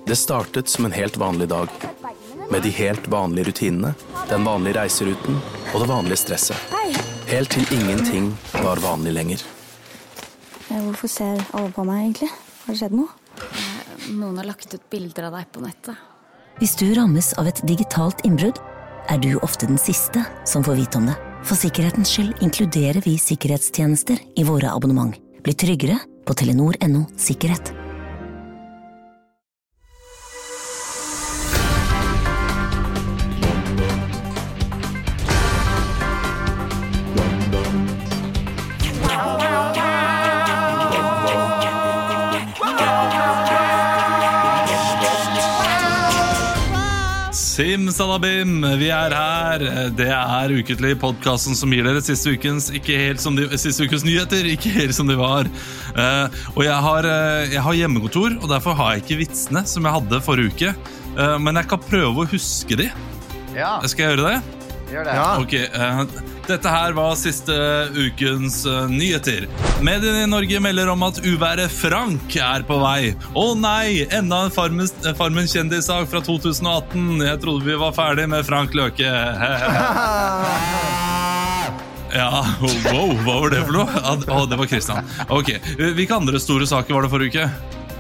Det startet som en helt vanlig dag, med de helt vanlige rutinene, den vanlige reiseruten og det vanlige stresset. Helt til ingenting var vanlig lenger. Hvorfor ser alle på meg egentlig? Har det skjedd noe? Noen har lagt ut bilder av deg på nettet. Hvis du rammes av et digitalt innbrudd, du ofte den siste som får vite om det. For sikkerhetens skyld inkluderer vi sikkerhetstjenester i våre abonnement. Bli tryggere på Telenor.no sikkerhet. Simsalabim, vi her. Det ukentlig podcasten som gir dere siste ukens nyheter, ikke helt som de var. Og jeg har hjemmekontor, og derfor har jeg ikke vitsene som jeg hadde forrige uke. Men jeg kan prøve å huske de. Ja. Skal jeg gjøre det? Gjør det. Ja. Ok, dette her var siste ukens nyheter. Mediene i Norge melder om at uværet Frank på vei. Å nei, enda en Farmen kjendissak fra 2018. Jeg trodde vi var ferdig med Frank Løke. Ja, wow, hva var det for noe? Det var Christian. Ok, hvilke andre store saker var det forrige uke?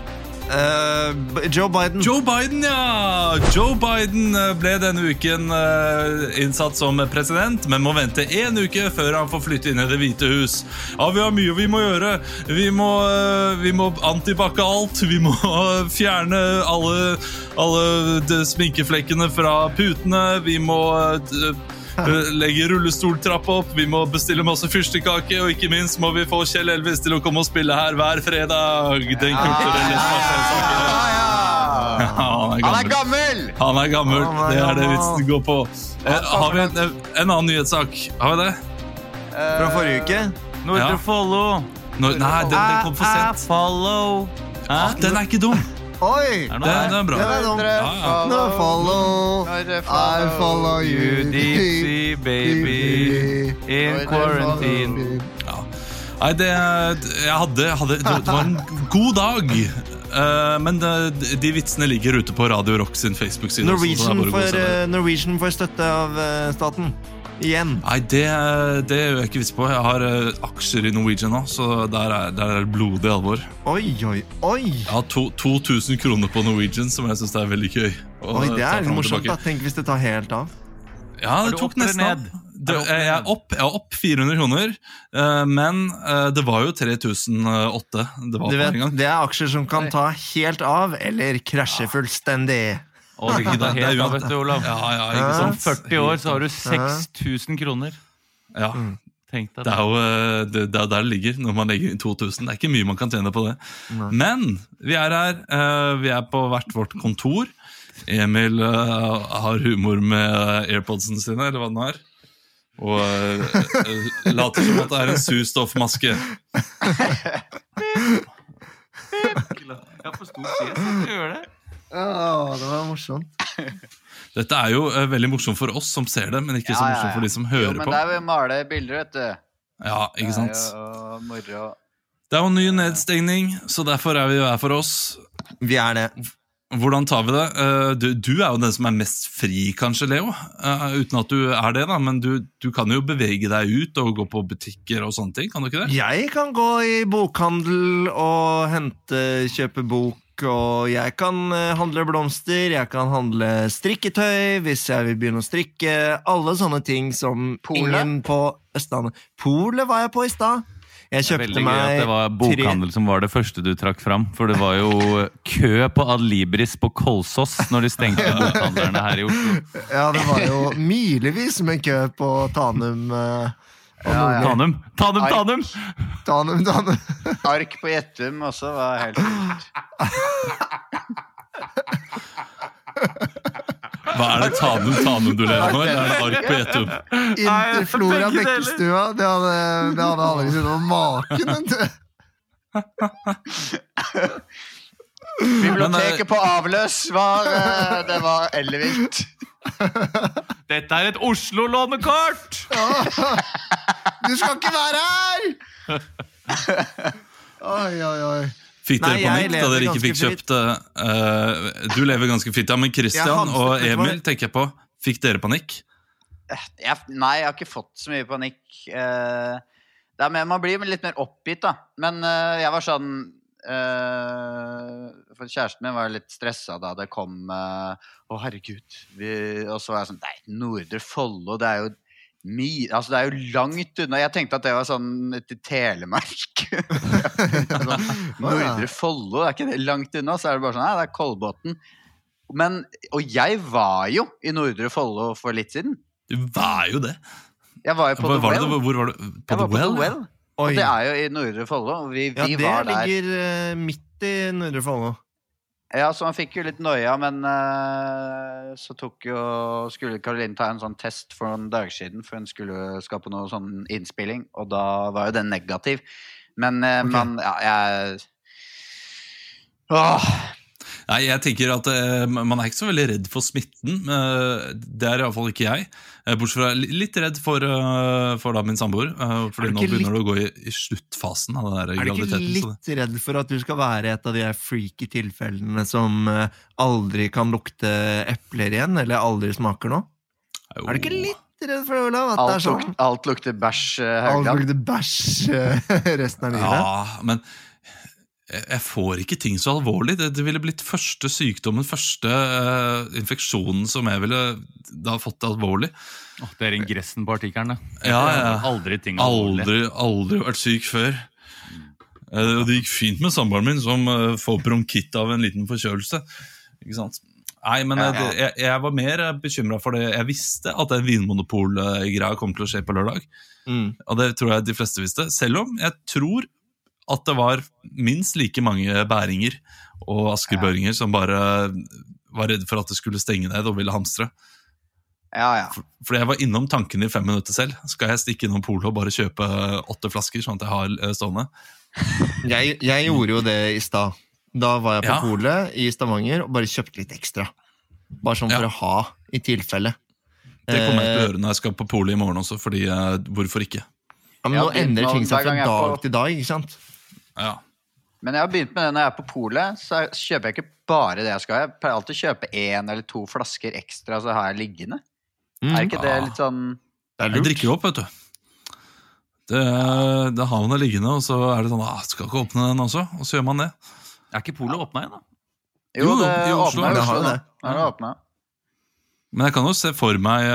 Joe Biden. Joe Biden, ja! Joe Biden ble denne uken innsatt som president, men må vente en uke før han får flytte inn i Det hvite hus. Ja, vi har mye vi må gjøre. Vi må antibakke alt. Vi må fjerne alle sminkeflekkene fra putene. Vi må legge rullestoltrapp opp. Vi må bestille masse fyrstekake. Og ikke minst må vi få Kjell Elvis til å komme og spille her hver fredag. Den kulturelle Han er gammel. Han er gammel. Det det vitsen går på. Har vi en annen nyhetssak? Har vi det? Fra forrige uke? Nordre Follow. Nei, den kom for sent. Follow. Den ikke dum. Oi, den bra. No follow, I follow you, deep sea baby, in quarantine. Nei, det var en god dag. Men de vitsene ligger ute på Radio Rock sin Facebook-side. Norwegian får støtte av staten. Igjen. Nei, det er jeg ikke visst på. Jeg har aksjer i Norwegian nå, så der det blodig alvor. Oi. Jeg har 2000 kroner på Norwegian, som jeg synes er veldig gøy. Oi, det morsomt da. Tenk hvis det tar helt av. Ja, det tok nesten av. Jeg er opp 400 kroner, men det var jo 3008. Du vet, det aksjer som kan ta helt av, eller krasje fullstendig. Og det er helt av, vet du, Olav. Ja, om 40 år så har du 6000 kroner. Ja, tenk deg det jo det der det ligger når man legger inn 2000. Det ikke mye man kan tjene på det. Men vi her. Vi på hvert vårt kontor. Emil har humor med AirPodsene sine, eller hva den har. Og later som at det en surstoffmaske. Jeg forstår ikke at du gjør det. Det var morsomt. Dette jo veldig morsomt for oss som ser det, men ikke så morsomt for de som hører på. Men det vi maler bilder, vet du. Ja, ikke sant? Det moro. Det jo ny nedstengning, så derfor vi jo her for oss. Vi det. Hvordan tar vi det? Du jo den som mest fri, kanskje, Leo? Uten at du det da, men du kan jo bevege deg ut og gå på butikker og sånne ting, kan du ikke det? Jeg kan gå i bokhandel og kjøpe bok, og jeg kan handle blomster, jeg kan handle strikketøy hvis jeg vil begynne å strikke, alle sånne ting som ingen på Østlandet. Polet var jeg på i sted. Jeg kjøpte meg at det var bokhandel som var det første du trakk fram, for det var jo kø på Adlibris på Kolsås når de stengte bokhandlerne her i Oslo. Ja, det var jo milevis med kø på Tanum. Tanum. Ark på Gjettum også var helt vilt. Hva det Tanum du lever nå, eller det Ark på Gjettum? Interflora Bekkestua, det hadde aldri sett noe maken til. Biblioteket på Avløs det var ellevilt. Dette et Oslo-lånekort! Du skal ikke være her! Oi. Fikk dere Nei, jeg panikk da lever dere ikke ganske fikk kjøpt Du lever ganske fritt, ja, men Christian og Emil, tenker jeg på. Fikk dere panikk? Nei, jeg har ikke fått så mye panikk. Man blir litt mer oppgitt, da. Men jeg var sånn for kjæresten min var litt stresset da det kom herregud og så var jeg sånn, nei, Nordre Follo det jo altså det jo langt unna jeg tenkte at det var sånn til Telemark sånn, Nordre Follo, det ikke det langt unna så det bare sånn, nei, det Kolbotn og jeg var jo i Nordre Follo for litt siden Du var jo det Jeg var jo på The Well Hvor var du? Jeg var på The Well Og det jo i Nordre Follo vi det var der ligger midt i Nordre Follo Ja, så han fikk jo litt nøya, men så skulle Caroline ta en sånn test for noen dager siden, for hun skulle skape noe sånn innspilling, og da var jo den negativ. Men Nei, jeg tenker at man ikke så veldig redd for smitten. Det i hvert fall ikke jeg. Bortsett fra litt redd for da min samboer. Fordi nå begynner det å gå i sluttfasen av den der graviditeten. Du ikke litt redd for at du skal være et av de freaky tilfellene som aldri kan lukte epler igjen, eller aldri smaker noe? Jo. Du ikke litt redd for det, Olav? At det sånn? Alt lukter bæsj, Haugland. Alt lukter bæsj resten av livet? Ja, men jeg får ikke ting så alvorlig. Det ville blitt første sykdommen, første infeksjonen som jeg ville da fått alvorlig. Det ingressen på artikkelen. Ja. Aldri ting alvorlig. Aldri vært syk før. Det gikk fint med samboeren min som får bronkitt av en liten forkjølelse. Ikke sant? Nei, men jeg var mer bekymret for det. Jeg visste at den vinmonopol-greia kom til å skje på lørdag. Og det tror jeg de fleste visste. Selv om jeg tror at det var minst like mange bæringer og askerbøringer som bare var redde for at det skulle stenge ned og ville hamstre. Ja. Fordi jeg var innom tanken i 5 minutter selv. Skal jeg stikke innom polet og bare kjøpe 8 flasker, sånn at jeg har stående? Jeg gjorde jo det i stad. Da var jeg på polet i Stavanger og bare kjøpte litt ekstra. Bare sånn for å ha i tilfelle. Det kommer jeg til å gjøre når jeg skal på polet i morgen også, fordi hvorfor ikke? Ja, men nå endrer ting seg fra dag til dag, ikke sant? Ja. Men jeg har begynt med det når jeg på polet, så kjøper jeg ikke bare det jeg skal. Jeg pleier alltid å kjøpe 1 eller 2 flasker ekstra, så har jeg liggende. Ikke det litt sånn... Jeg drikker opp, vet du. Det har man det liggende, og så det sånn, skal ikke åpne den også, og så gjør man det. Ikke polet åpnet igjen da? Jo, det i Oslo. Det har det åpnet. Men jeg kan jo se for meg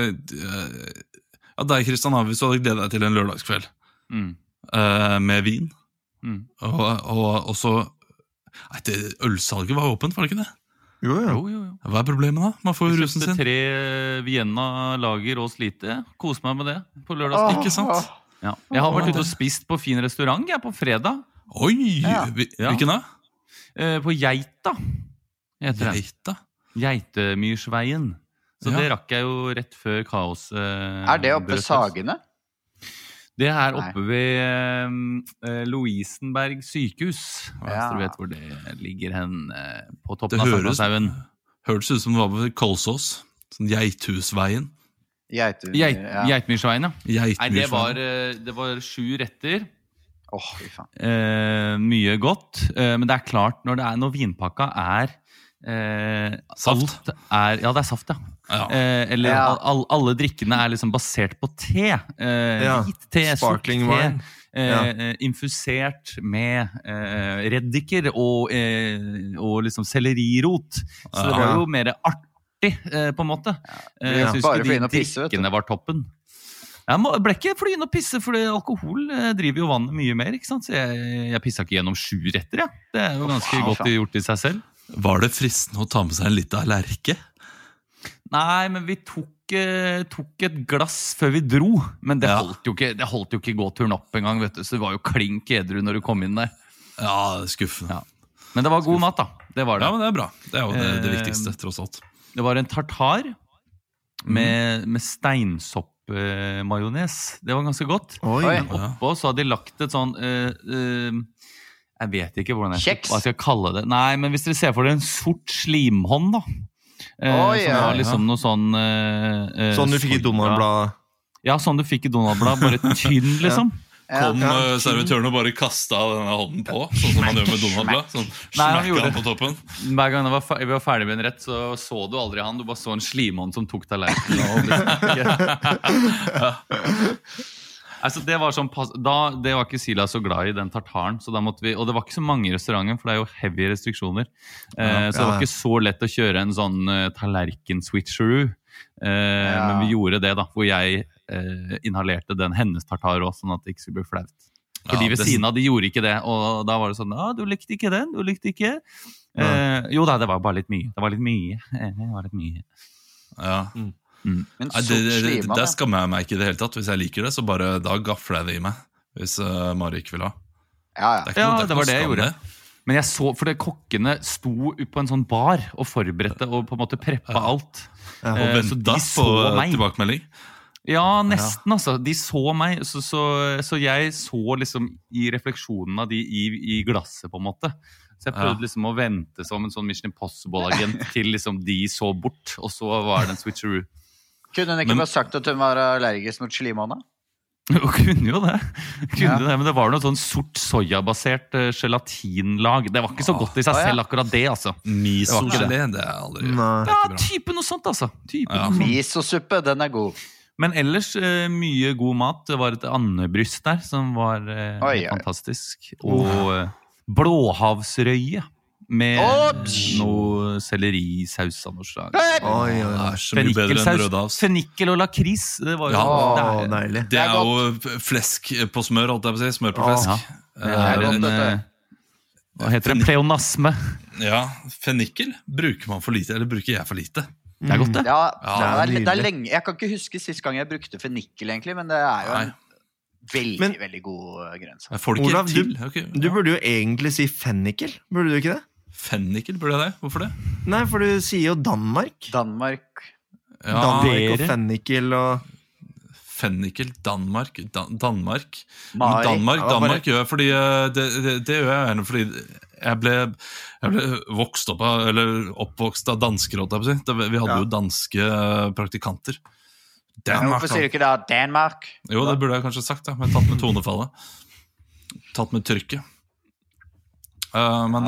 at deg, Kristian, hvis du hadde gledet deg til en lørdagskveld med vin, og så ølsalget var åpent, var det ikke det? Jo. Hva problemet da? Man får jo rusen sin. 3 Vienna lager og slite. Kos meg med det på lørdag. Ikke sant? Ja. Jeg har vært ute og spist på fin restaurant på fredag. Oi, hvilken da? På Geita heter det. Geita? Geitemyrsveien. Så det rakk jeg jo rett før kaos. Det oppe ved Sagene? Det oppe ved Lovisenberg sykehus. Hvis du vet hvor det ligger hen på toppen av Farmashauen. Hørtes ut som det var på Kolsås. Sånn Geithusveien. Geitmyrsveien, ja. Nei, det var 7 retter. Fy faen. Mye godt. Men det klart, når vinpakka saft. Ja, det saft, ja. Eller alle drikkene liksom basert på te. Hvit te, sparkling wine. Infusert med reddiker og liksom sellerirot. Så det var jo mer artig, på en måte. Jeg synes ikke de drikkene var toppen. Jeg ble ikke fly inn og pisse, for alkohol driver jo vannet mye mer, ikke sant? Så jeg pisset ikke gjennom 7 retter, ja. Det jo ganske godt gjort i seg selv. Var det fristende å ta med seg en litt av lerke? Nei, men vi tok et glass før vi dro, men det holdt jo ikke gåturen opp en gang, vet du, så det var jo klink edru når du kom inn der. Ja, skuffende. Ja. Men det var god mat da, det var det. Ja, men det bra. Det jo det viktigste, tross alt. Det var en tartar med steinsopp-majones. Det var ganske godt. Oppå så hadde de lagt et sånn... jeg vet ikke hva jeg skal kalle det. Nei, men hvis dere ser for dere en sort slimhånd da. Som var liksom noe sånn... sånn du fikk i Donald-blad. Ja, sånn du fikk i Donald-blad, bare tynn liksom. Kom servitøren og bare kastet denne hånden på, sånn som man gjør med Donald. Sånn, smekket han på toppen. Hver gang vi var ferdig med en rett, så du aldri han. Du bare så en slimhånd som tok tallerkenen. Altså, det var sånn, det var ikke Sila så glad i den tartaren, så da måtte vi, og det var ikke så mange i restauranten, for det jo heavy restriksjoner. Så det var ikke så lett å kjøre en sånn tallerken-switcheroo. Men vi gjorde det da, hvor jeg inhalerte den hennes tartar også, sånn at det ikke skulle bli flaut. Fordi ved siden av de gjorde ikke det, og da var det sånn, du likte ikke den, du likte ikke. Jo da, det var bare litt mye. Det var litt mye. Ja. Det skammer jeg meg ikke i det hele tatt. Hvis jeg liker det, så bare da gafler jeg det i meg. Hvis Mari ikke vil ha. Det var det jeg gjorde. Men jeg så, for kokkene sto på en sånn bar og forberedte og på en måte preppa alt. Og ventet på tilbakemelding. Ja, nesten altså. De så meg, så jeg så liksom i refleksjonen av de i glasset på en måte. Så jeg prøvde liksom å vente som en sånn Mission Impossible-agent til liksom de så bort, og så var det en switcheroo. Kunne hun ikke bare sagt at hun var allergisk mot slimhånda? Hun kunne jo det. Men det var noe sånn sort sojabasert gelatinlag. Det var ikke så godt i seg selv akkurat det, altså. Miso-gelé, det aldri. Ja, type noe sånt, altså. Miso-suppe, den god. Men ellers mye god mat. Det var et andebryst der som var fantastisk. Og blåhavsrøye med noe sellerisaus av noe slag. Så mye bedre enn rødhavs. Fennikel og lakris. Det var jo deilig. Det jo flesk på smør, holdt jeg på å si. Smør på flesk. Hva heter det? Pleonasme. Ja, fennikel bruker man for lite, eller bruker jeg for lite. Det godt det. Det lenge. Jeg kan ikke huske sist gang jeg brukte fennikel egentlig, men det jo en veldig god grense. Olav, du burde jo egentlig si fennikel, burde du ikke det? Fennikel, burde jeg det? Hvorfor det? Nei, for du sier jo Danmark. Danmark og fennikel og... Fennikel, Danmark. Danmark gjør jeg fordi det gjør jeg gjerne fordi jeg ble oppvokst av dansker, vi hadde jo danske praktikanter. Hvorfor sier du ikke da Danmark? Jo, det burde jeg kanskje sagt, men tatt med tonefallet. Tatt med trykket. Men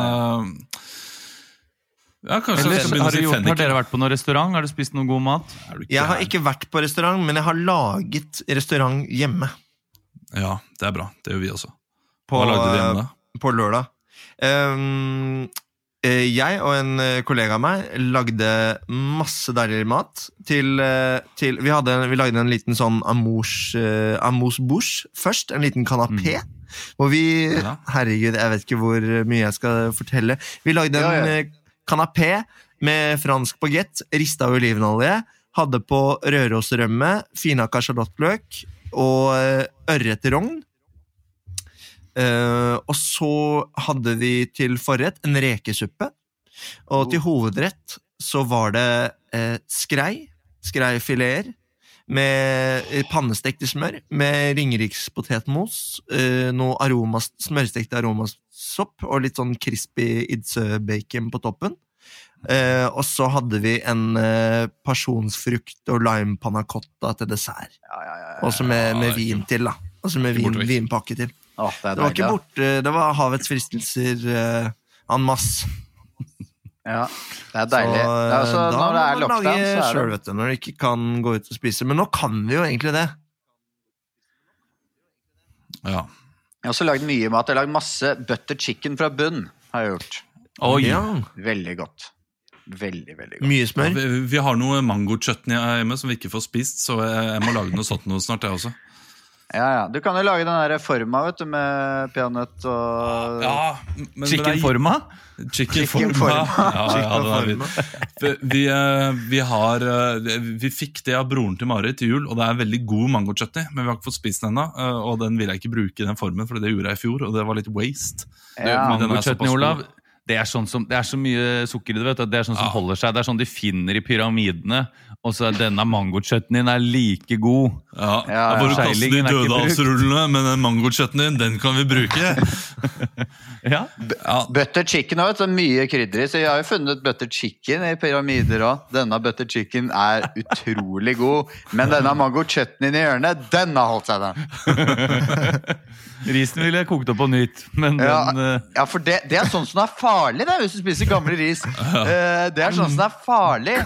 har dere vært på noen restaurant? Har du spist noen god mat? Jeg har ikke vært på restaurant, men jeg har laget restaurant hjemme. Ja, det bra. Det gjør vi også. Hva lagde du hjemme da? På lørdag. Jeg og en kollega av meg lagde masse deilig mat til vi lagde en liten sånn amuse bouche først, en liten kanapé. Og herregud, jeg vet ikke hvor mye jeg skal fortelle. Vi lagde en kanapé med fransk baguette, ristet av olivenolje, hadde på rørosrømme, finhakka charlotteløk og ørretrogn. Og så hadde vi til forrett en rekesuppe, og til hovedrett så var det skreifileter med pannestekte smør, med ringerikspotetmos, noe smørstekte aromasopp og litt sånn crispy idsø-bacon på toppen. Og så hadde vi en pasjonsfrukt og lime panna cotta til dessert. Også med vin til da. Altså med vinpakke til. Det var ikke borte, det var havets fristelser en masse. Ja, det deilig. Så når det lockdown, så selv, vet du, når du ikke kan gå ut og spise. Men nå kan vi jo egentlig det. Ja. Jeg har også lagd mye mat. Jeg har lagd masse butter chicken fra bunn, har jeg gjort. Veldig godt. Veldig godt. Mye smør. Vi har noe mango-chutney hjemme som vi ikke får spist, så jeg må lage noe sånt noe snart, jeg også. Ja. Du kan jo lage den der forma, vet du, med peanøtt og... Chicken-forma? Vi fikk det av broren til Mari til jul, og det veldig god mango-chutney, men vi har ikke fått spist den enda, og den vil jeg ikke bruke i den formen, for det gjorde jeg i fjor, og det var litt waste. Mango-chutney, Olav, det så mye sukker i det, vet du. Det sånn som holder seg. Det sånn de finner i pyramidene, Og så denne mango-chutneyen like god. Ja, jeg bare kaster de dødalsrullene, men den mango-chutneyen, den kan vi bruke. Butter chicken har så mye krydder i, så jeg har jo funnet butter chicken i pyramider også. Denne butter chicken utrolig god, men denne mango-chutneyen i hjørnet, den har holdt seg den. Risen ville jeg kokt opp på nytt, men for det sånn som farlig, det, hvis du spiser gamle ris. Det sånn som farlig.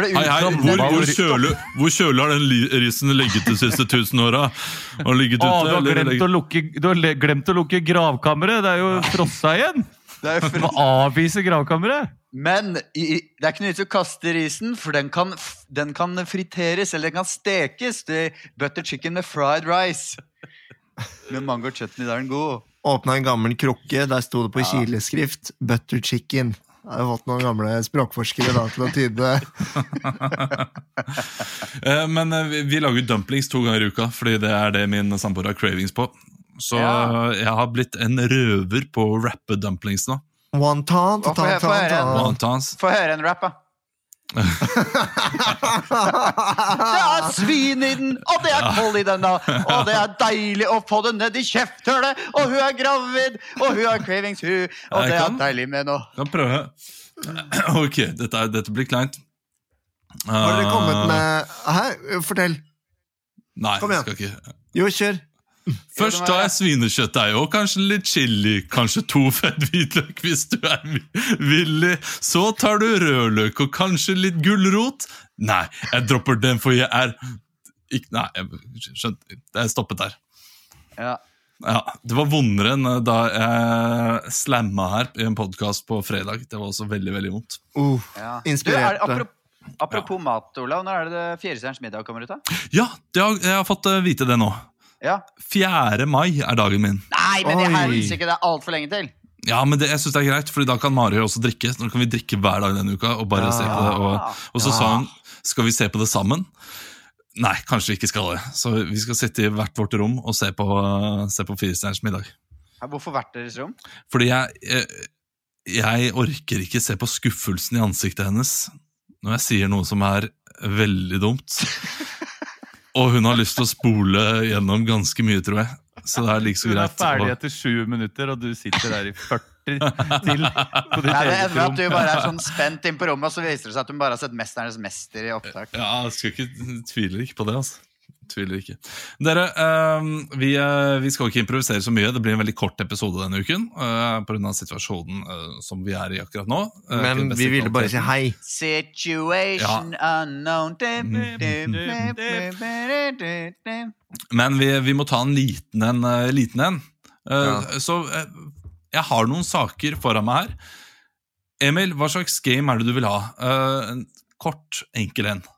Hvor kjølig har den risen ligget de siste 1000 årene? Du har glemt å lukke gravkammeret. Det jo frossa igjen. Du må avvise gravkammeret. Men det ikke noe vits å kaste risen, for den kan friteres, eller den kan stekes. Det butter chicken med fried rice. Med mango chutney, der den god. Åpnet en gammel krukke, der stod det på kileskrift butter chicken. Jeg har fått noen gamle språkforskere da til å tyde. Men vi lager dumplings 2 ganger i uka, fordi det det min samboer har cravings på. Så jeg har blitt en røver på å rappe dumplings nå. Wonton. Få høre en rapp, da. Det svin i den, og det kold i den da, og det deilig å få den ned i kjefthølet, og hun gravid, og hun har cravings, og det deilig med noe. Kan prøve. Ok, dette blir kleint. Har dere kommet med... Fortell. Nei, jeg skal ikke. Jo, kjør. Først tar jeg svinekjøttdeig og kanskje litt chili, kanskje 2 fett hvitløk hvis du villig. Så tar du rødløk og kanskje litt gulrot. Nei, jeg dropper den, for jeg Nei, jeg skjønte, jeg stoppet der. Ja, det var vondere enn da jeg slamma her i en podcast på fredag. Det var også veldig, veldig vondt. Inspirert. Apropos mat, Olav, når det 4 stjerners middag kommer ut da? Ja, jeg har fått vite det nå. 4. mai dagen min. Nei, men det her viser ikke det alt for lenge til. Ja, men jeg synes det greit, fordi da kan Mari også drikke. Nå kan vi drikke hver dag denne uka og bare se på det. Og så sa hun, skal vi se på det sammen? Nei, kanskje vi ikke skal det. Så vi skal sitte i hvert vårt rom og se på 4 stjerners middag. Hvorfor hvert deres rom? Fordi jeg orker ikke se på skuffelsen i ansiktet hennes når jeg sier noe som veldig dumt. Og hun har lyst til å spole gjennom ganske mye, tror jeg. Så det like så greit. Hun ferdig etter 7 minutter, og du sitter der i 40 til på ditt eget rom. At du bare sånn spent inn på rommet, og så viser det seg at hun bare har sett Mesternes mester i opptak. Ja, jeg tviler ikke på det, altså. Tviler ikke. Dere, vi skal ikke improvisere så mye. Det blir en veldig kort episode denne uken, på grunn av situasjonen som vi i akkurat nå. Men vi ville bare si hei. Situation unknown. Men vi må ta en liten en. Så jeg har noen saker foran meg her. Emil, hva slags game det du vil ha? En kort, enkel en.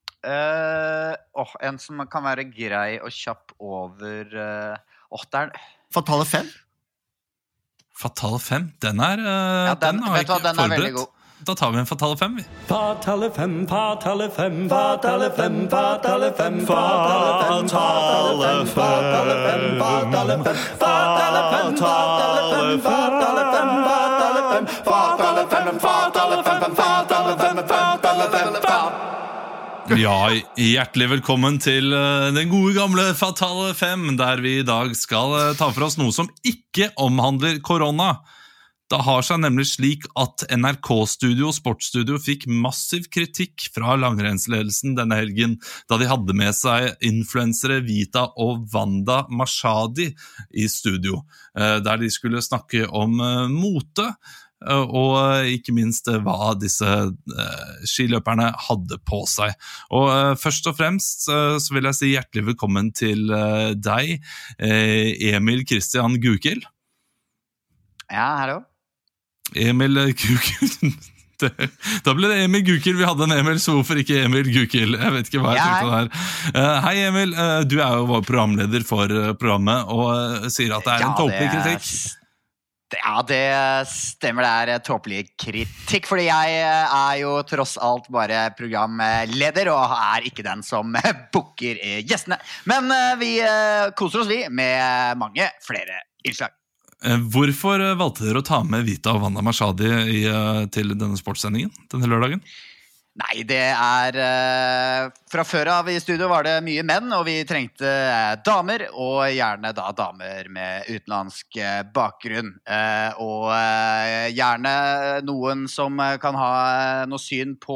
En som kan være grei og kjapp over Fatale 5. Fatale 5? Den har jeg ikke forberedt. Da tar vi en Fatale 5, vi. Fatale 5, Fatale 5, Fatale 5, Fatale 5, Fatale 5, Fatale 5, Fatale 5, Fatale 5, Fatale 5, Fatale 5, Fatale 5, Fatale 5, Fatale 5, Fatale 5, Fatale 5, Fatale 5. Ja, hjertelig velkommen til den gode gamle Fatale 5, der vi i dag skal ta for oss noe som ikke omhandler korona. Det har seg nemlig slik at NRK-studio og Sportsstudio fikk massiv kritikk fra langrennsledelsen denne helgen, da de hadde med seg influensere Vita og Wanda Mashadi i studio, der de skulle snakke om mote, og ikke minst hva disse skiløperne hadde på seg. Og først og fremst så vil jeg si hjertelig velkommen til deg, Emil Kristian Gukild. Ja, hallo. Emil Gukild. Da ble det Emil Gukild. Vi hadde en Emil, så hvorfor ikke Emil Gukild? Jeg vet ikke hva jeg tenkte der. Hei Emil, du jo vår programleder for programmet og sier at det en tåpelig kritikk. Ja, det stemmer, det tåpelig kritikk, fordi jeg jo tross alt bare programleder og ikke den som booker gjestene. Men vi koser oss med mange flere innslag. Hvorfor valgte dere å ta med Vita og Wanda Mashadi til denne sportssendingen, denne lørdagen? Nei, det fra før av I studio var det mye menn, og vi trengte damer, og gjerne da damer med utenlandsk bakgrunn. Og gjerne noen som kan ha noe syn på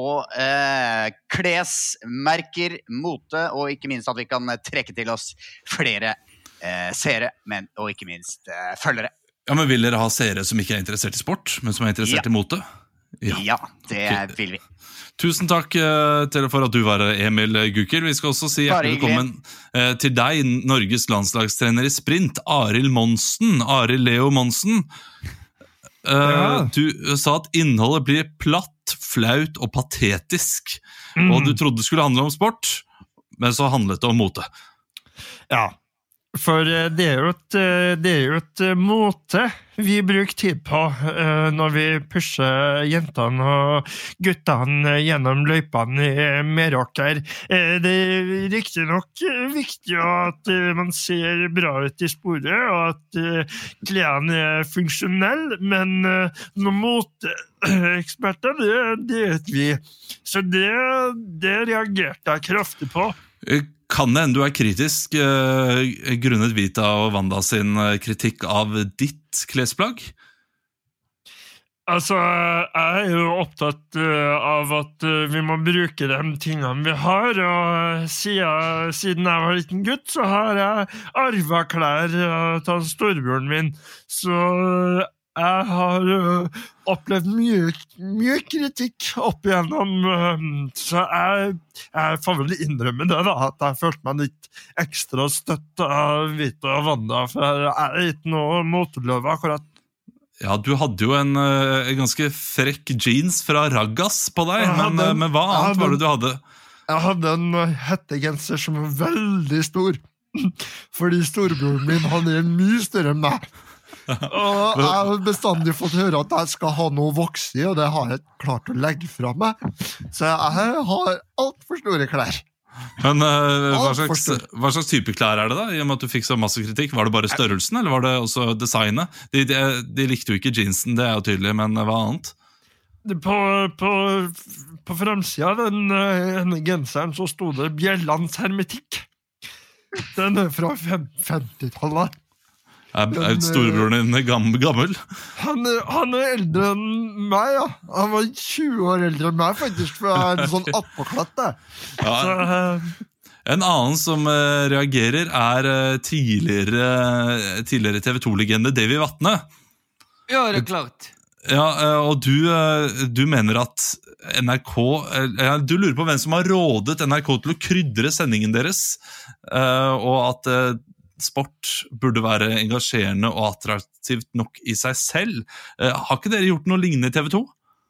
klesmerker, mote, og ikke minst at vi kan trekke til oss flere seere, men og ikke minst følgere. Ja, men vil dere ha seere som ikke interessert I sport, men som interessert I mote? Ja, det vil vi. Tusen takk for at du var Emil Gukild. Vi skal også si hjertelig velkommen til deg, Norges landslagstrener I sprint, Arild Monsen, Arild Leo Monsen. Du sa at innholdet blir platt, flaut og patetisk, og du trodde det skulle handle om sport, men så handlet det om mote. Ja, for det jo et måte vi bruker tid på når vi pusher jentene og guttene gjennom løypene I Meråker. Det riktig nok viktig at man ser bra ut I sporet, og at klærne funksjonelle, men noen moteeksperter, det vet vi. Så det reagerte jeg kraftig på. Kan det hende du kritisk grunnet Vita og Wanda sin kritikk av ditt klesplagg? Altså, jeg jo opptatt av at vi må bruke de tingene vi har, og siden jeg var liten gutt, så har jeg arvet klær til storebroren min, så jeg har opplevd mye kritikk opp igjennom, så jeg får vel innrømme det da, at jeg følte meg litt ekstra støtt av Vita og Wanda, for jeg ikke noe moteløve akkurat. Ja, du hadde jo en ganske frekk jeans fra Raggas på deg, men hva annet var det du hadde? Jeg hadde en hettegenser som var veldig stor, fordi storebroren min, han mye større enn meg. Og jeg har bestandig fått høre at jeg skal ha noe vokse I, og det har jeg klart å legge fra meg. Så jeg har alt for store klær. Men hva slags type klær det da? I og med at du fikk så masse kritikk, var det bare størrelsen, eller var det også designet? De likte jo ikke jeansen, det jo tydelig, men hva annet? På fremsiden av den genseren så stod det Bjellands hermetikk. Den fra 50-tallet. Storebroren din gammel? Han eldre enn meg, ja. Han var 20 år eldre enn meg, faktisk, for jeg en sånn attpåklatt. Ja. En annen som reagerer tidligere TV2-legende Davy Vatne. Ja, det klart. Ja, og du mener at NRK, du lurer på hvem som har rådet NRK til å krydre sendingen deres, og at sport burde være engasjerende og attraktivt nok I seg selv. Har ikke dere gjort noe lignende I TV2?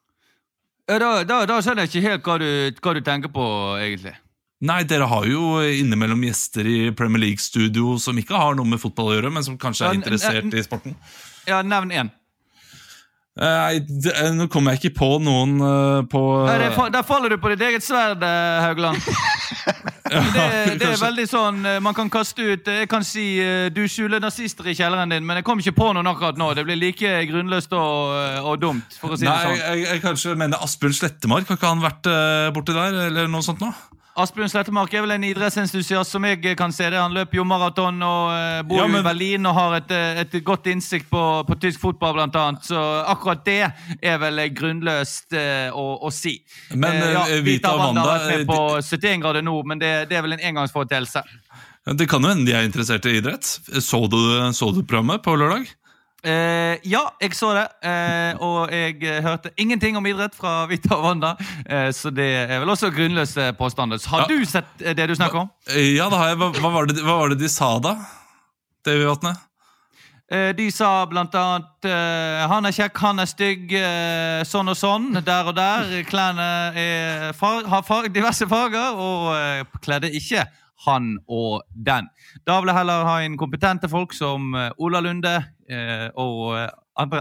Da skjønner jeg ikke helt hva du tenker på, egentlig. Nei, dere har jo innimellom gjester I Premier League-studio som ikke har noe med fotball å gjøre, men som kanskje interessert I sporten. Ja, nevn en. Nei, nå kommer jeg ikke på noen på... Der faller du på ditt eget sverd, Haugland. Det veldig sånn, man kan kaste ut, jeg kan si du skjuler nazister I kjelleren din, men jeg kommer ikke på noen akkurat nå, det blir like grunnløst og dumt, for å si det sånn. Nei, jeg kanskje mener Asbjørn Slettemark, har ikke han vært borti der, eller noe sånt nå? Asbjørn Slettemark vel en idrettsentusiast som jeg kan se det. Han løper jo maraton og bor I Berlin og har et godt innsikt på tysk fotball blant annet. Så akkurat det vel grunnløst å si. Men Vita og Wanda har vært med på 71 grader nå, men det vel en engangsforeteelse. Det kan jo hende de interessert I idrett. Så du programmet på lørdag? Ja, jeg så det, og jeg hørte ingenting om idrett fra Vita og Wanda, så det vel også grunnløse påstander. Har du sett det du snakker om? Ja, det har jeg. Hva var det de sa da? Det vi vatne? De sa blant annet han kjekk, han stygg, sånn og sånn, der og der. Klærne har diverse farger, og kledde ikke han og den. Da vil jeg heller ha en kompetente folk som Ola Lunde og andre.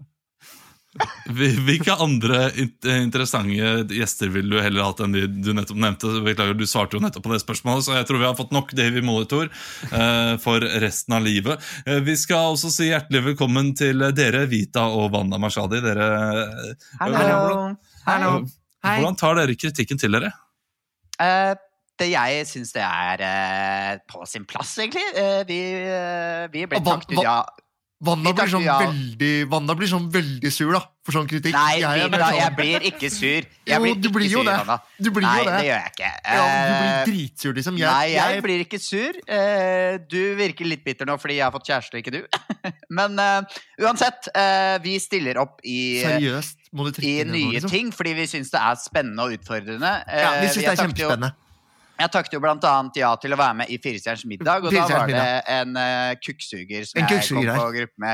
Hvilke andre interessante gjester vil du heller hatt enn de du nettopp nevnte? Beklager, du svarte jo nettopp på det spørsmålet, så jeg tror vi har fått nok Davy Molitor for resten av livet. Vi skal også si hjertelig velkommen til dere, Vita og Wanda Mashadi. Dere, Hallo. Hvordan tar dere kritikken til dere? Jeg synes det på sin plass, egentlig. Vi ble takket ut, Wanda blir sånn veldig sur da, for sånn kritikk. Nei, jeg blir ikke sur. Du blir jo det. Nei, det gjør jeg ikke. Du blir dritsur, liksom. Nei, jeg blir ikke sur. Du virker litt bitter nå, fordi jeg har fått kjæreste, ikke du. Men uansett, vi stiller opp seriøst, må du i nye ting, fordi vi synes det spennende og utfordrende. Vi synes det kjempespennende. Jeg takket jo blant annet ja til å være med i 4-stjerners middag, og da var det en kukksuger som jeg kom på gruppe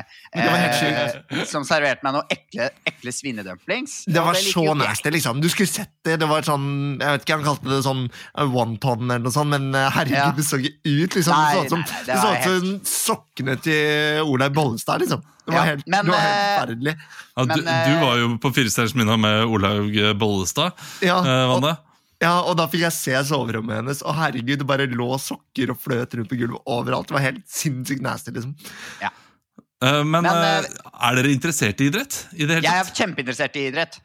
med, som serverte meg noen ekle svinedumplings. Det var så nasty, liksom. Du skulle sett det. Det var sånn, jeg vet ikke, han kalte det sånn wonton eller noe sånt, men herregud, det så ikke ut, liksom. Det så ut som sokkene til Olaug Bollestad, liksom. Det var helt forferdelig. Du var jo på 4-stjerners middag med Olaug Bollestad, Wanda. Ja, og da fikk jeg se soverommet hennes, og herregud, det bare lå sokker og fløt rundt på gulvet overalt. Det var helt sinnssykt nasty, liksom. Ja. Men er dere interessert i idrett? Jeg er kjempeinteressert i idrett.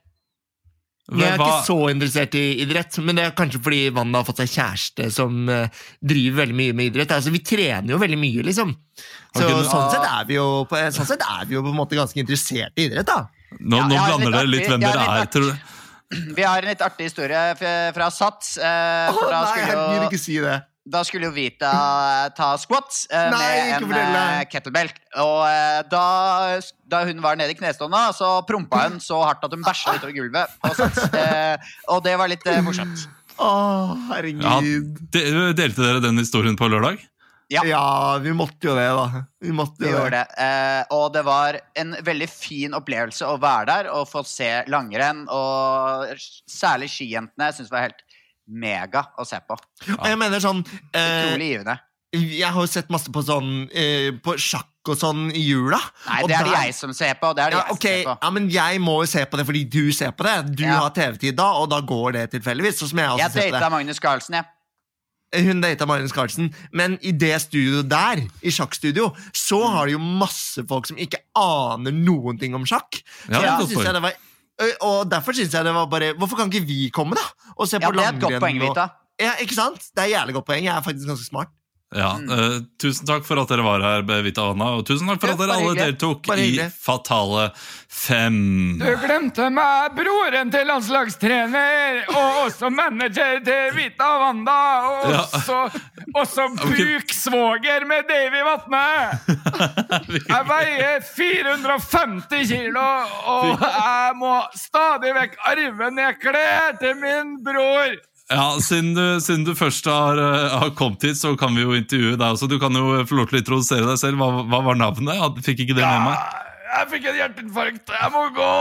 Jeg er ikke så interessert i idrett, men det er kanskje fordi Wanda har fått seg kjæreste som driver veldig mye med idrett. Altså, vi trener jo veldig mye, liksom. Så sånn sett er vi jo på en måte ganske interessert i idrett, da. Nå blander dere litt hvem dere tror du? Vi har en litt artig historie fra Sats. Herregud, ikke si det. Da skulle jo vi ta squats med en kettlebell. Og da hun var nede i knestånda, så prompa hun så hardt at hun bæsja utover gulvet på Sats. Og det var litt morsomt. Herregud. Delte dere den historien på lørdag? Ja, vi måtte jo det da. Vi gjorde det. Og det var en veldig fin opplevelse å være der og få se langrenn, og særlig skijentene synes det var helt mega å se på. Og jeg mener sånn utrolig givende. Jeg har jo sett masse på sånn på sjakk og sånn i jula. Nei, det er det jeg som ser på. Ja, men jeg må jo se på det fordi du ser på det. Du har TV-tid da, og da går det tilfeldigvis. Jeg datet Magnus Carlsen, Hun datet Magnus Carlsen, men i det studio der, i sjakkstudio, så har det jo masse folk som ikke aner noen ting om sjakk. Og derfor synes jeg det var bare, hvorfor kan ikke vi komme da? Og se på det er et godt poeng, Vita. Ja, ikke sant? Det er jævlig godt poeng, jeg er faktisk ganske smart. Ja, tusen takk for at dere var her, Vita og Anna, og tusen takk for at dere alle deltok i Fatale 5. Du glemte meg, broren til landslagstrener, og også manager til Vita og Wanda, og også buksvåger med Davy Vatne. Jeg veier 450 kilo, og jeg må stadig vekk arve ned klær til min bror. Ja, siden du først har kommet hit, så kan vi jo intervjue deg også. Du kan jo få lov til å introdusere deg selv. Hva var navnet? Jeg fikk ikke det med meg. Jeg fikk et hjerteinfarkt. Jeg må gå!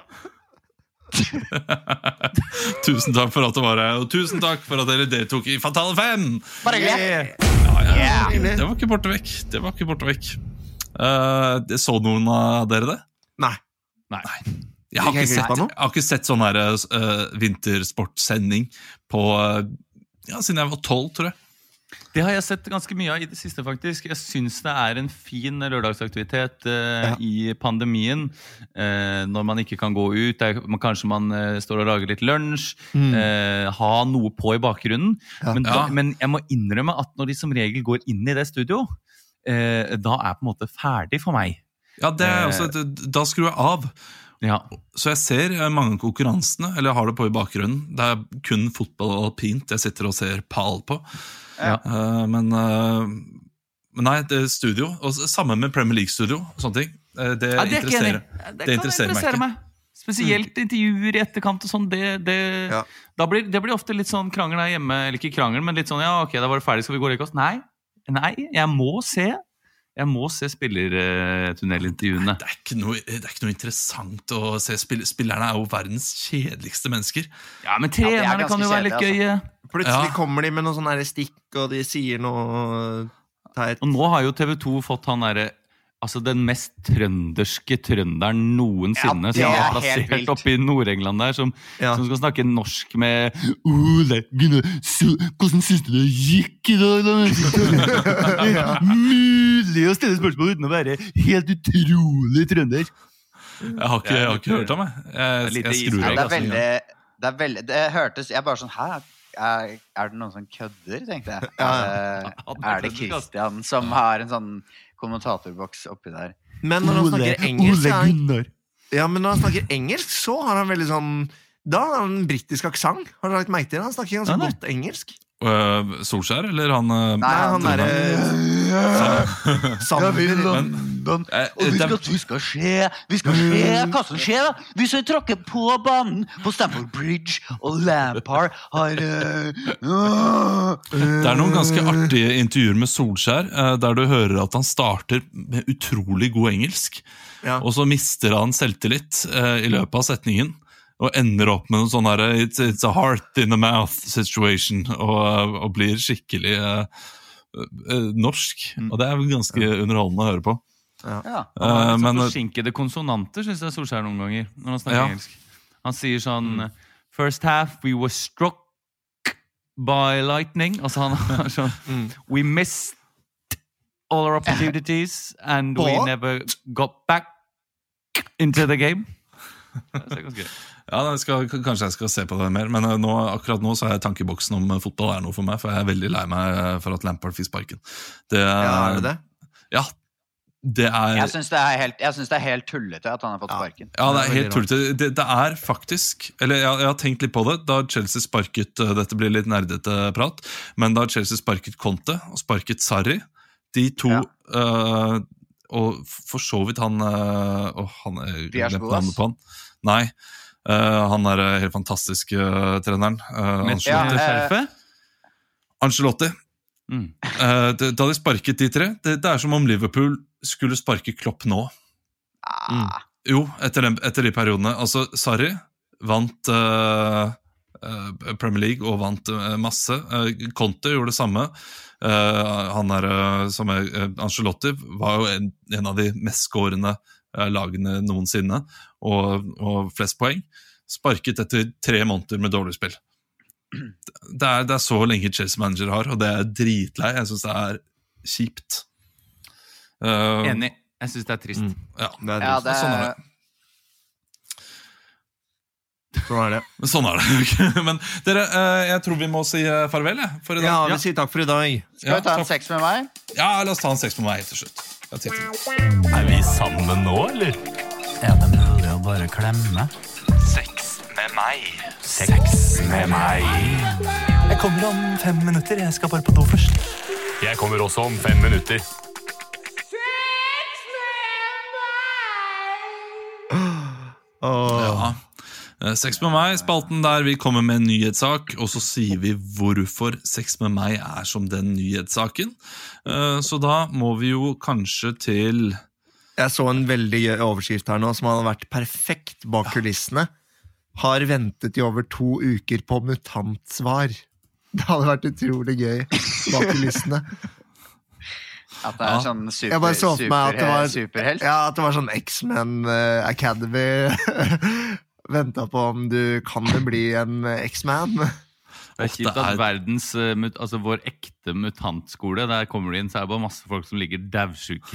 Tusen takk for at du var her, og tusen takk for at dere deltok i Fatale 5. Bare hyggelig. Det var ikke borte vekk. Så noen av dere det? Nei. Jeg har ikke sett sånn her vintersportsending på siden jeg var 12, tror jeg. Det har jeg sett ganske mye av i det siste, faktisk. Jeg synes det er en fin lørdagsaktivitet i pandemien, når man ikke kan gå ut. Kanskje man står og lager litt lunsj, ha noe på i bakgrunnen. Men jeg må innrømme at når de som regel går inn i det studio, da på en måte ferdig for meg. Ja, det også, da skrur jeg av. Ja. Så jeg ser mange konkurransene, eller jeg har det på i bakgrunnen. Det er kun fotball og alpint jeg sitter og ser pal på. Men nei, det er studio, og sammen med Premier League-studio og sånne ting. Det interesserer meg. Spesielt intervjuer i etterkant og sånn. Det blir ofte litt sånn krangel der hjemme, eller ikke krangel, men litt sånn, ok, da var det ferdig, skal vi gå og like oss? Nei, jeg må se spillertunnelintervjuene. Det er ikke noe interessant å se. Spillerne er jo verdens kjedeligste mennesker. Ja, men trenerne kan jo være litt gøye. Plutselig kommer de med noen sånne stikk, og de sier noe teit. Og nå har jo TV2 fått han der, altså den mest trønderske trønderen noensinne, som er plassert oppe i Nord-England der, som skal snakke norsk med Ole, hvordan synes du det gikk i dag da? Mulig å stille spørsmål uten å være helt utrolig trønder. Jeg har ikke hørt om meg. Jeg skrur deg. det hørtes, jeg bare sånn, er det noen som kødder, tenkte jeg. Er det Christian som har en sånn kommentatorboks oppi der? Men når han snakker engelsk, men når han snakker engelsk, så har han veldig sånn, da har han en brittisk aksent. Har du lagt merke til det? Han snakker ganske godt engelsk. Solskjær, eller han... Nei, han Vi skal se hva som skjer da. Vi skal tråkke på banen på Stamford Bridge, og Lampard har... Det noen ganske artige intervjuer med Solskjær, der du hører at han starter med utrolig god engelsk, og så mister han selvtillit i løpet av setningen, og ender opp med noen sånn her it's a heart in the mouth situation, og blir skikkelig norsk, og det ganske underholdende å høre på. Men forsinkede konsonanter synes jeg Solskjær noen ganger når han snakker engelsk. Han sier sånn first half we were struck by lightning, altså han har sånn we missed all our opportunities and we never got back into the game. Det ganske gøy. Kanskje jeg skal se på det mer, men akkurat nå så tankeboksen om fotball noe for meg, for jeg veldig lei meg for at Lampard fikk sparken. Er det det? Ja, det Jeg synes det helt tullete at han har fått sparken. Ja, det helt tullete. Det faktisk, eller jeg har tenkt litt på det, da Chelsea sparket, dette blir litt nerdete prat, men da Chelsea sparket Conte og sparket Sarri, de to, og for så vidt han glemt navnet på han. Nei, han helt fantastiske treneren Ancelotti da de sparket de tre det som om Liverpool skulle sparke Klopp nå jo, etter de periodene altså Sarri vant Premier League og vant masse Conte gjorde det samme han som Ancelotti var jo en av de mest skårende lagene noensinne og flest poeng sparket etter 3 måneder med dårlig spill det så lenge Chelsea manager har og det dritlei, jeg synes det kjipt enig, jeg synes det trist det trist, sånn det Sånn det men dere, jeg tror vi må si farvel for i dag. Ja, vi sier takk for i dag. Skal vi ta en sex med meg? Ja, la oss ta en sex med meg til slutt. Vi sammen nå, eller? Det mulig å bare klemme? Sex med meg. Sex med meg. Jeg kommer om 5 minutter, jeg skal bare på do først. Jeg kommer også om 5 minutter. Ja. Sex med meg, spalten der vi kommer med en nyhetssak, og så sier vi hvorfor sex med meg som den nyhetssaken. Så da må vi jo kanskje til... Jeg så en veldig gøy overskrift her nå, som hadde vært perfekt bak kulissene. Har ventet i over 2 uker på mutantsvar. Det hadde vært utrolig gøy bak kulissene. At det sånn superhelt? Ja, at det var sånn X-Men Academy... Ventet på om du kan bli en X-Man. Det kjipt at verdens, altså vår ekte mutantskole, der kommer du inn, så det bare masse folk som ligger dævsyke.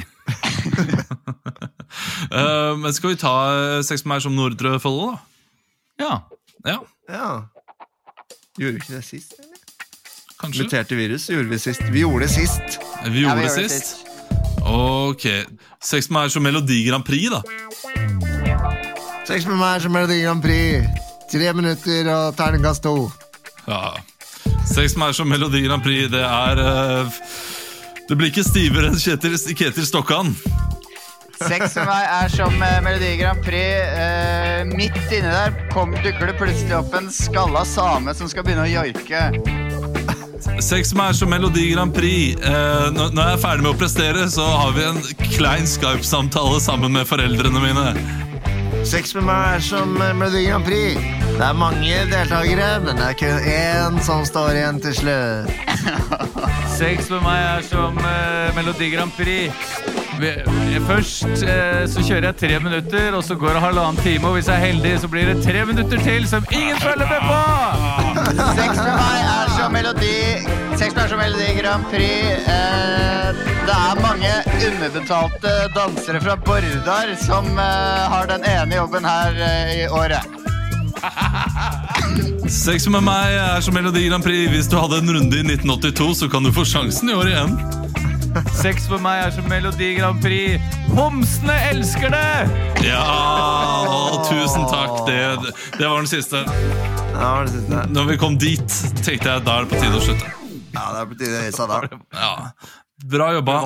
Men skal vi ta sex med meg som Nordre Follo da? Ja. Gjorde vi ikke det sist, eller? Kanskje. Muterte virus gjorde vi sist. Vi gjorde det sist. Vi gjorde det sist? Ok. Sex med meg som Melodi Grand Prix da? Sex med meg som Melodi Grand Prix 3 minutter og terningkast 2 Ja Sex med meg som Melodi Grand Prix det det blir ikke stivere enn Ketil Stokkan Sex med meg som Melodi Grand Prix midt inne der dukker det plutselig opp en skalla same som skal begynne å joike Sex med meg som Melodi Grand Prix når jeg ferdig med å prestere så har vi en klein Skype-samtale sammen med foreldrene mine Sex med meg som Melodi Grand Prix Det mange deltagere, men det kun en som står igjen til slutt Sex med meg som Melodi Grand Prix Først så kjører jeg 3 minutter Og så går det 1,5 time Og hvis jeg heldig så blir det 3 minutter til Som ingen følger med på Sex med meg som Melodi Grand Prix Det mange underbetalte dansere fra Bordar Som har den ene jobben her i året Sex med meg som Melodi Grand Prix. Hvis du hadde en runde i 1982, så kan du få sjansen i år igjen. Sex for meg som Melodi Grand Prix. Homsene elsker det! Ja, tusen takk. Det var den siste. Når vi kom dit, tenkte jeg da det på tide å slutte. Ja, det på tide å da. Ja. Bra jobba.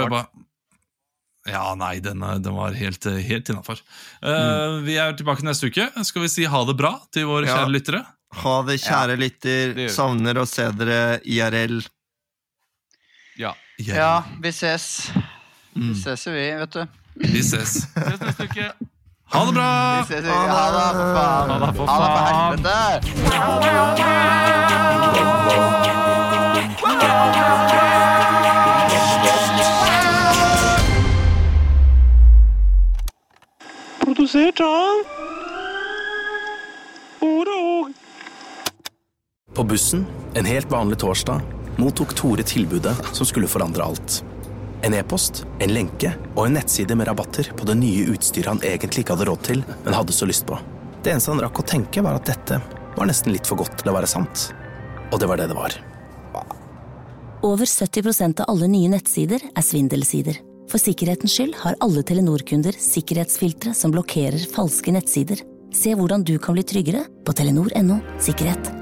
Ja, nei, den var helt innenfor. Vi tilbake neste uke. Skal vi si ha det bra til våre kjære lyttere? Ha det, kjære lytter. Savner å se dere IRL. Ja, vi ses. Vi ses vi, vet du. Vi ses. Ses neste uke. Ha det bra! Vi ses, ha det for helvete! Produsert av Oro. På bussen, en helt vanlig torsdag, mottok Tore tilbudet som skulle forandre alt. En e-post, en lenke og en nettside med rabatter på det nye utstyret han egentlig ikke hadde råd til, men hadde så lyst på. Det eneste han rakk å tenke var at dette var nesten litt for godt til å være sant. Og det var det det var. Over 70% av alle nye nettsider svindelsider. For sikkerhetens skyld har alle Telenor-kunder sikkerhetsfiltre som blokkerer falske nettsider. Se hvordan du kan bli tryggere på telenor.no sikkerhet.